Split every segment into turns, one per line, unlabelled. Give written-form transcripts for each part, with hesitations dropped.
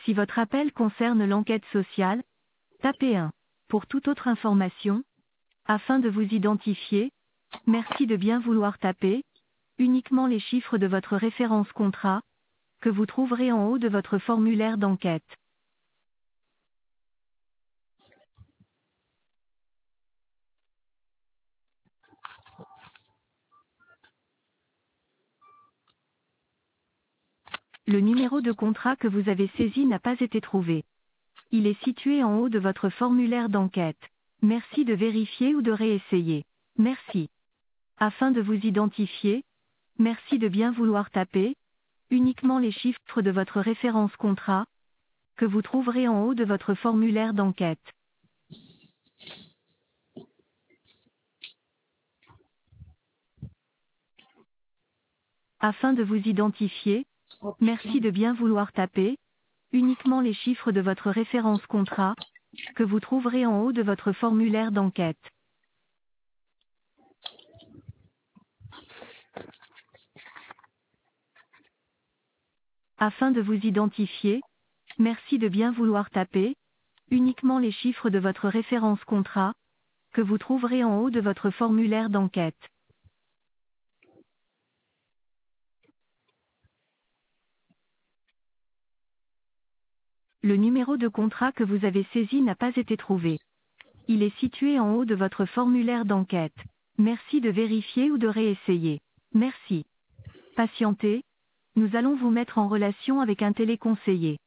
Si votre appel concerne l'enquête sociale, tapez 1. Pour toute autre information, afin de vous identifier, merci de bien vouloir taper uniquement les chiffres de votre référence contrat, que vous trouverez en haut de votre formulaire d'enquête. Le numéro de contrat que vous avez saisi n'a pas été trouvé. Il est situé en haut de votre formulaire d'enquête. Merci de vérifier ou de réessayer. Merci. Afin de vous identifier, merci de bien vouloir taper uniquement les chiffres de votre référence contrat, que vous trouverez en haut de votre formulaire d'enquête. Afin de vous identifier, merci de bien vouloir taper uniquement les chiffres de votre référence contrat, que vous trouverez en haut de votre formulaire d'enquête. Afin de vous identifier, merci de bien vouloir taper uniquement les chiffres de votre référence contrat, que vous trouverez en haut de votre formulaire d'enquête. Le numéro de contrat que vous avez saisi n'a pas été trouvé. Il est situé en haut de votre formulaire d'enquête. Merci de vérifier ou de réessayer. Merci. Patientez, nous allons vous mettre en relation avec un téléconseiller.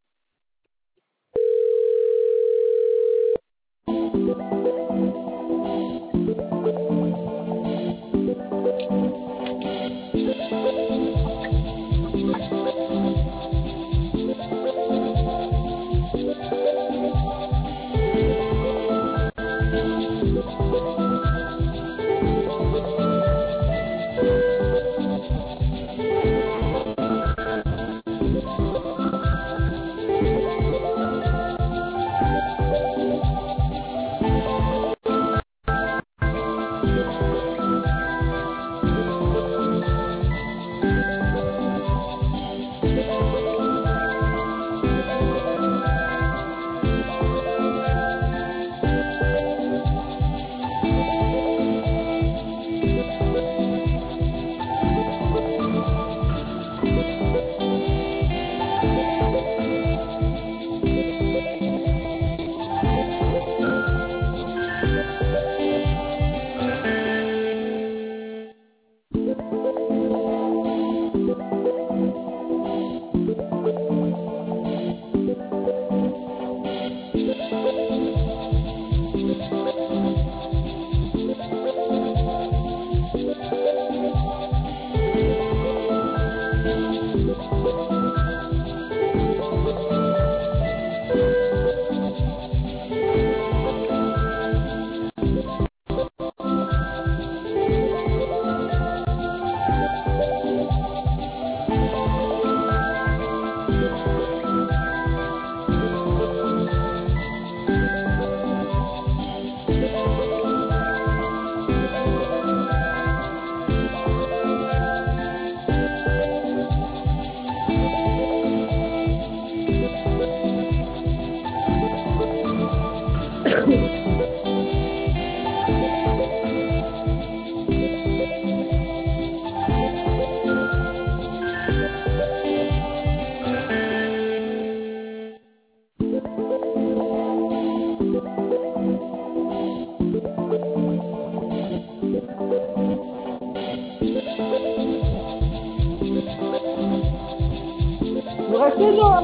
Vous restez là.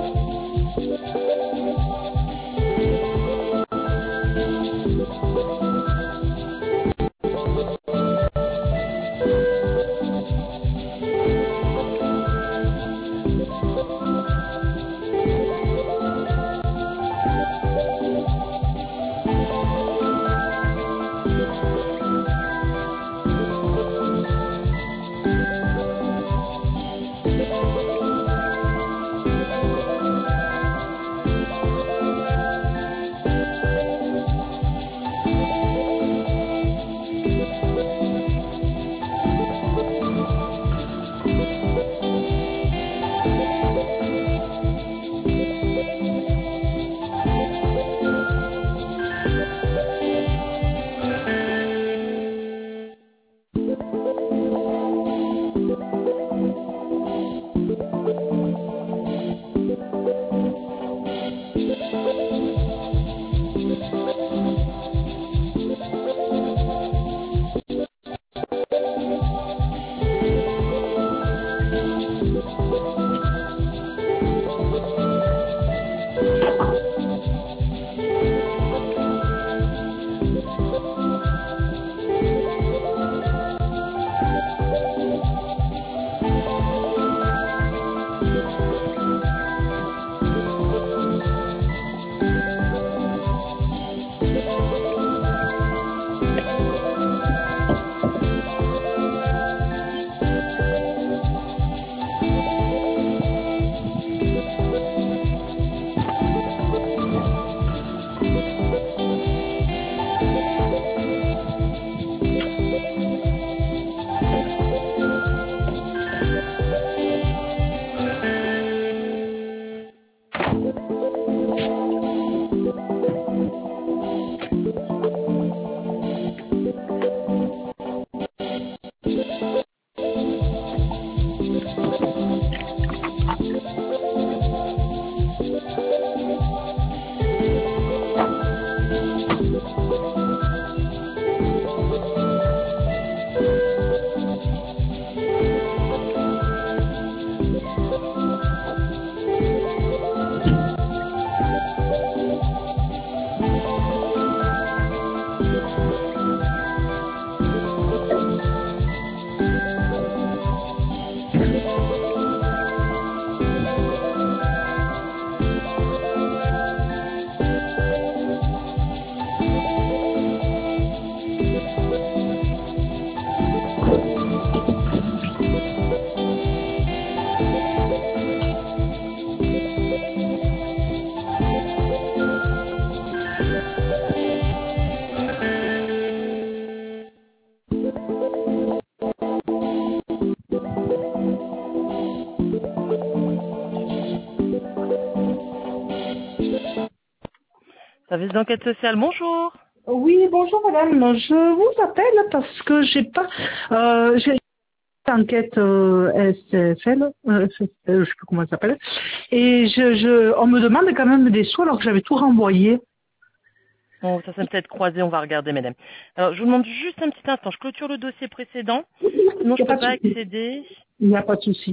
Service d'enquête sociale, bonjour.
Oui, bonjour madame. Je vous appelle parce que j'ai une enquête SFL, je sais plus comment elle s'appelle, et on me demande quand même des sous alors que j'avais tout renvoyé.
Bon, ça s'est peut-être croisé, on va regarder, madame. Alors, je vous demande juste un petit instant. Je clôture le dossier précédent, sinon je
Il
peux
n'y a pas
pas
de souci.
accéder.
Il n'y a pas de souci.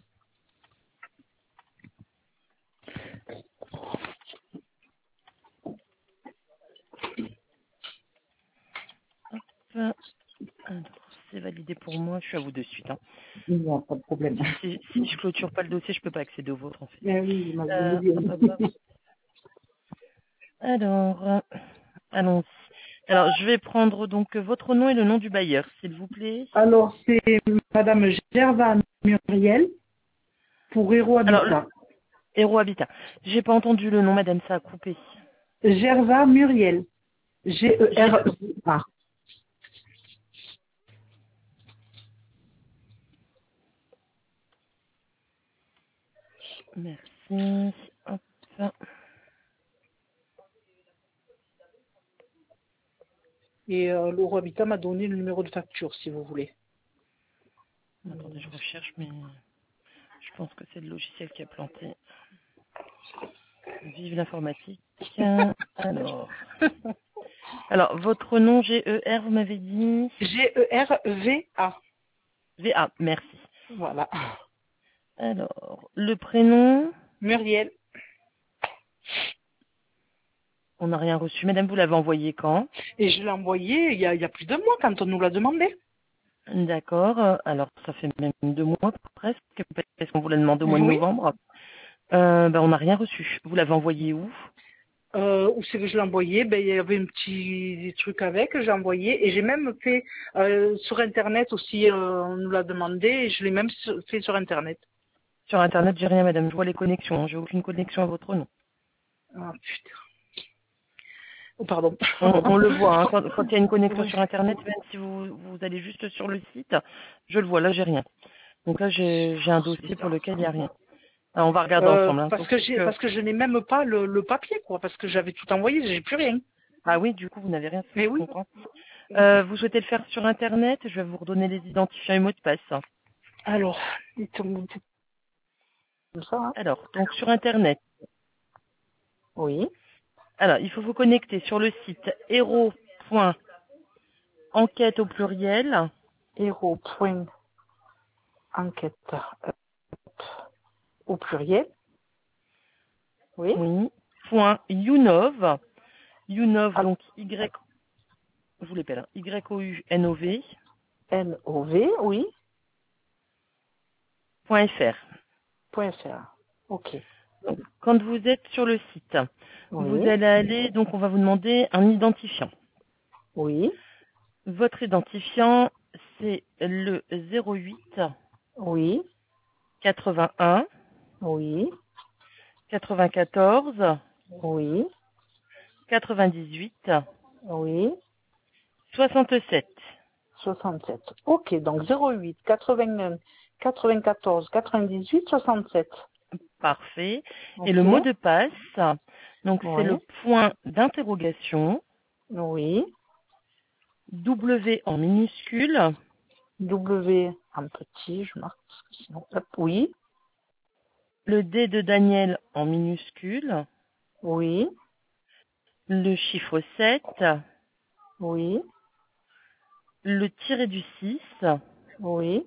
Hop. Alors, c'est validé pour moi, je suis à vous de suite. Hein.
Il n'y a pas de problème.
Si je clôture pas le dossier, je peux pas accéder au vôtre, en fait.
Mais oui, vous m'avez dit.
Hop, hop, hop. Alors, allons-y. Alors, je vais prendre donc votre nom et le nom du bailleur, s'il vous plaît.
Alors, c'est madame Gerva Muriel pour Hero
Alors,
Habitat.
Héros Habitat. J'ai pas entendu le nom, madame, ça a coupé.
Gerva Muriel. G-E-R-A.
Merci. Hop.
Et l'Euro Habitat m'a donné le numéro de facture, si vous voulez.
Attendez, je recherche, mais je pense que c'est le logiciel qui a planté. Vive l'informatique. Alors, votre nom G-E-R, vous m'avez dit
Gerva.
V-A, merci.
Voilà.
Alors, le prénom,
Muriel.
on n'a rien reçu. Madame, vous l'avez envoyé quand?
Et je l'ai envoyé il y a plus d'un mois quand on nous l'a demandé.
D'accord. Alors, ça fait même 2 mois presque, parce qu'on vous l'a demandé au mois de
Oui.
novembre. On n'a rien reçu. Vous l'avez envoyé où?
Où c'est que je l'ai envoyé? Ben, il y avait un petit truc avec, j'ai envoyé. Et j'ai même fait sur Internet aussi, on nous l'a demandé. Et je l'ai même fait sur Internet.
Sur Internet, j'ai rien, madame. Je vois les connexions. J'ai aucune connexion à votre nom.
Ah, putain. Oh, pardon.
On le voit, hein, quand il y a une connexion
Oui.
sur Internet, même si vous allez juste sur le site, je le vois. Là, j'ai rien. Donc là, j'ai un
C'est
dossier pour
bizarre.
lequel il n'y a rien. Alors, on va regarder ensemble. Hein.
Parce que je n'ai même pas le papier, quoi. Parce que j'avais tout envoyé, j'ai plus rien.
Ah oui, du coup, vous n'avez rien,
Mais
je
oui.
comprends. Vous souhaitez le faire sur Internet? Je vais vous redonner les identifiants et mots de passe.
Alors, dites-moi comme ça, hein.
Alors, donc sur Internet.
Oui.
Alors, il faut vous connecter sur le site hero.enquête au pluriel.
Hero.enquête au pluriel. Oui.
Oui. Point YouNov. YouNov,
Ah,
donc Y, je vous l'appelle, hein, Y-O-U-N-O-V.
N-O-V, oui.
.fr.
.fr. Ok.
Donc, quand vous êtes sur le site, vous
Oui.
allez aller, donc on va vous demander un identifiant.
Oui.
Votre identifiant, c'est le 08
Oui.
81
Oui.
94
Oui.
98
Oui.
67.
67. Ok, donc 08 81 94 98 67.
Parfait. Et le
Ok.
mot de passe, donc c'est le
Oui.
point d'interrogation,
Oui.
W en minuscule,
W en petit, je marque parce que sinon. Hop. Oui.
le D de Daniel en minuscule,
Oui.
le chiffre 7,
Oui.
le tiré du 6,
Oui.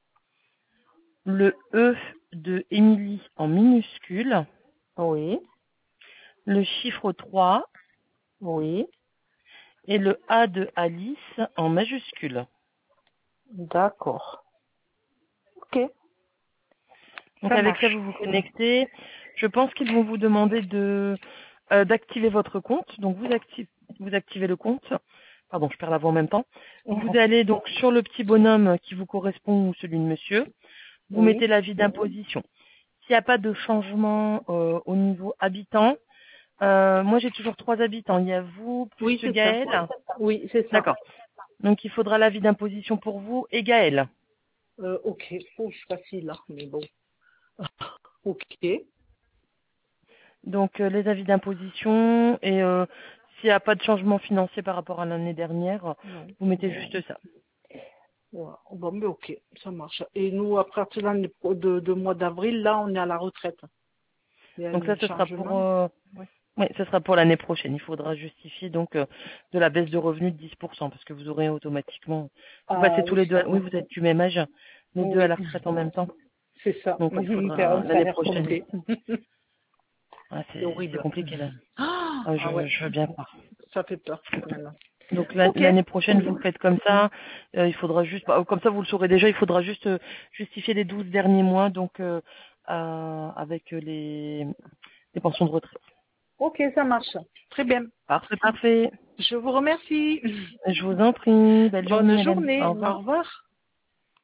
le E de Émilie en minuscule,
Oui.
le chiffre 3
Oui.
et le A de Alice en majuscule.
D'accord. Ok.
Donc
Ça
avec ça,
marche.
vous vous connectez. Je pense qu'ils vont vous demander d'activer votre compte. Donc vous activez le compte. Pardon, je perds la voix en même temps. Vous allez donc sur le petit bonhomme qui vous correspond ou celui de monsieur. Vous
Oui.
mettez l'avis d'imposition. S'il n'y a pas de changement au niveau habitant, moi j'ai toujours 3 habitants. Il y a vous plus
Oui, c'est ça.
Gaël.
Oui, c'est ça.
D'accord. Donc il faudra l'avis d'imposition pour vous et Gaël.
Ok. Oh, c'est facile là, mais bon. Ok.
Donc les avis d'imposition et s'il n'y a pas de changement financier par rapport à l'année dernière,
Non.
vous mettez juste ça.
Ouais. Bon, mais ok, ça marche. Et nous, à partir de mois d'avril, là, on est à la retraite. Il y a
Donc ça,
un
ce sera pour
changement. Ouais.
oui, ce sera pour l'année prochaine. Il faudra justifier donc de la baisse de revenus de 10% parce que vous aurez automatiquement vous
Ah
passez tous
oui,
les deux oui, vous êtes du même âge, les deux à
oui,
la retraite en même temps.
c'est ça.
Donc il
Faire
faudra
un
l'année
salaire
prochaine.
complet.
Ah,
C'est
c'est
horrible.
compliqué là.
Ah
Ah,
ouais,
je veux bien croire.
ça fait peur maintenant.
Donc
Ok,
l'année prochaine, vous le faites comme ça. Il faudra juste, comme ça vous le saurez déjà, il faudra juste justifier les 12 derniers mois donc avec les pensions de retraite.
ok, ça marche. Très bien.
Parfait, parfait.
Je vous remercie.
Je vous en prie. Belle
Bonne
journée, Hélène.
journée.
Au
Au
revoir.
revoir.